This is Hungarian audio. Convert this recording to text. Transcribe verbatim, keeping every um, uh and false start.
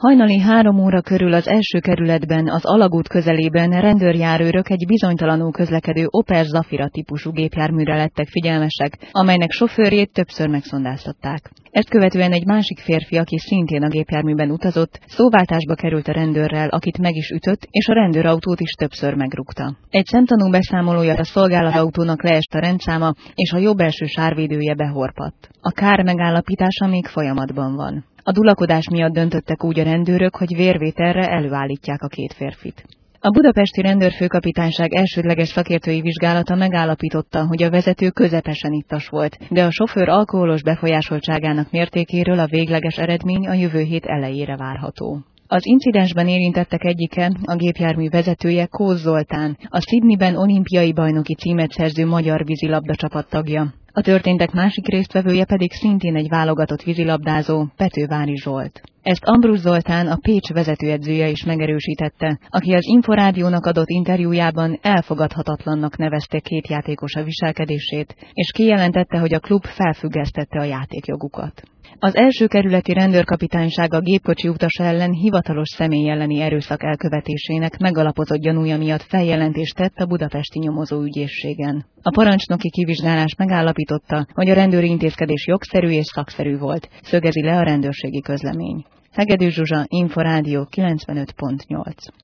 Hajnali három óra körül az első kerületben, az Alagút közelében rendőrjárőrök egy bizonytalanul közlekedő Opel Zafira típusú gépjárműre lettek figyelmesek, amelynek sofőrjét többször megszondáztatták. Ezt követően egy másik férfi, aki szintén a gépjárműben utazott, szóváltásba került a rendőrrel, akit meg is ütött, és a rendőrautót is többször megrúgta. Egy szemtanú beszámolója a szolgálatautónak leest a rendszáma, és a jobb első sárvédője behorpadt. A kár megállapítása még folyamatban van. A dulakodás miatt döntöttek úgy a rendőrök, hogy vérvételre előállítják a két férfit. A budapesti rendőrfőkapitányság elsődleges szakértői vizsgálata megállapította, hogy a vezető közepesen ittas volt, de a sofőr alkoholos befolyásoltságának mértékéről a végleges eredmény a jövő hét elejére várható. Az incidensben érintettek egyike, a gépjármű vezetője Kóz Zoltán, a Sydneyben olimpiai bajnoki címet szerző magyar vízilabda csapat tagja. A történtek másik résztvevője pedig szintén egy válogatott vízilabdázó, Petővári Zsolt. Ezt Ambrus Zoltán, a Pécs vezetőedzője is megerősítette, aki az Inforádiónak adott interjújában elfogadhatatlannak nevezte két játékosa viselkedését, és kijelentette, hogy a klub felfüggesztette a játékjogukat. Az első kerületi rendőrkapitányság a gépkocsi utasa ellen hivatalos személy elleni erőszak elkövetésének megalapozott gyanúja miatt feljelentést tett a budapesti nyomozóügyészségen. A parancsnoki kivizsgálás megállapította, hogy a rendőri intézkedés jogszerű és szakszerű volt, szögezi le a rendőrségi közlemény. Hegedűs Zsuzsa, Inforádió kilencvenöt pont nyolc.